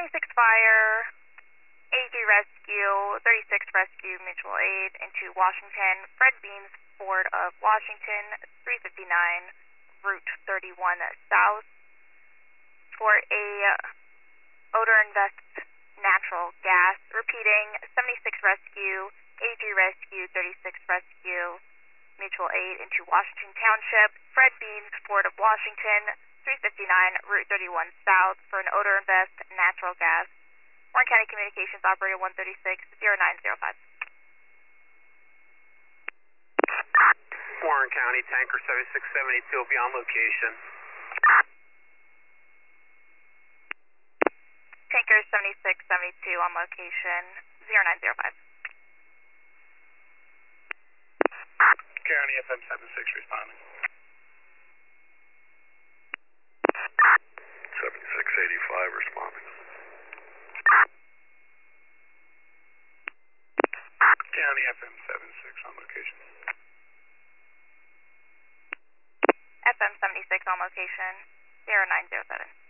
26 Fire, 83 Rescue, 36 Rescue Mutual Aid into Washington. Fred Beans, Ford of Washington, 359 Route 31 South for a odor invest natural gas. Repeating, 76 Rescue, 83 Rescue, 36 Rescue Mutual Aid into Washington Township. Fred Beans, Ford of Washington, 359 Route 31 South for an odor invest natural gas. Warren County Communications Operator 136-0905. Warren County, Tanker 7672 will be on location. Tanker 7672 on location, 0905. County FM 76 responding. 7685 responding. County FM 76 on location. FM 76 on location, 0907.